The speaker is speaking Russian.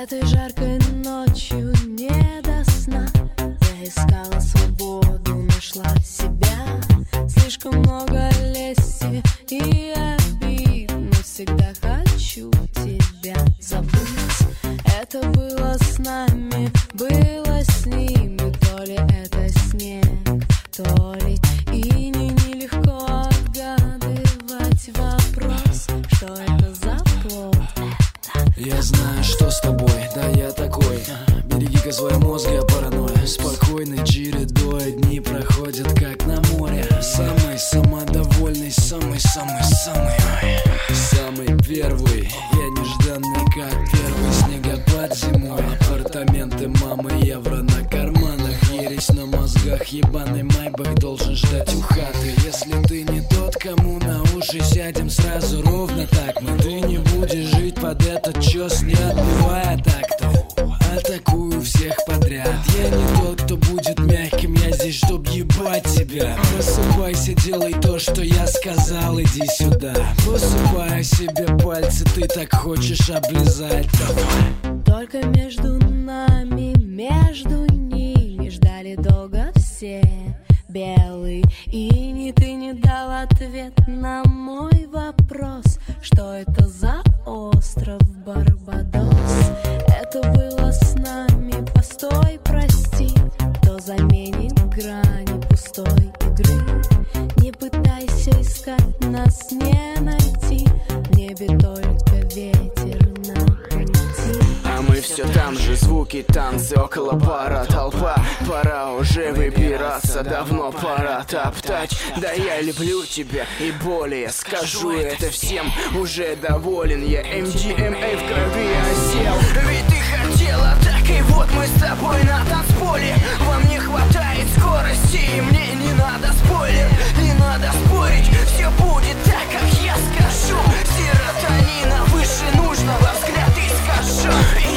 Этой жаркой ночью не до сна я искала свободу, нашла себя. Слишком много лести и обид, но всегда хочу тебя забыть. Это было с нами, было с ними. То ли это снег, то ли иней. Нелегко отгадывать вопрос, что это за плод. Я знаю, что с тобой, да я такой. Береги-ка свой мозг, я паранойя. Спокойной чередой дни проходят как на море. Самый самодовольный, самый-самый-самый самый первый. Я нежданный, как первый снегопад зимой. Апартаменты мамы, евро на карманах. Ересь на мозгах, ебаный майбах должен ждать у хаты. Если ты не тот, кому на уши сядем сразу ровно так. Но ты не будешь жить под этот чёс, не отбивая так-то. Атакую всех подряд. Я не тот, кто будет мягким, я здесь, чтоб ебать тебя. Просыпайся, делай то, что я сказал, иди сюда. Посыпай себе пальцы, ты так хочешь облизать. Давай. Только между нами, между ними ждали долго все. Белый иней, ты не дал ответ на мой вопрос, что это за остров Барбадос. Это было с нами, постой, прости, кто заменит грани пустой игры. Не пытайся искать, нас не найти, в небе только ветер на пути. А мы все там же, звуки, танцы, около бара толпа. Пора уже выбираться, давно пора топтать. Да я люблю тебя и более, скажу это всем, уже доволен. Я MDMA в крови осел. Ведь ты хотела так, и вот мы с тобой на танцполе. Вам не хватает скорости, и мне не надо спойлер. Не надо спорить, все будет так, как я скажу. Серотонина выше нужного, взгляд искажен.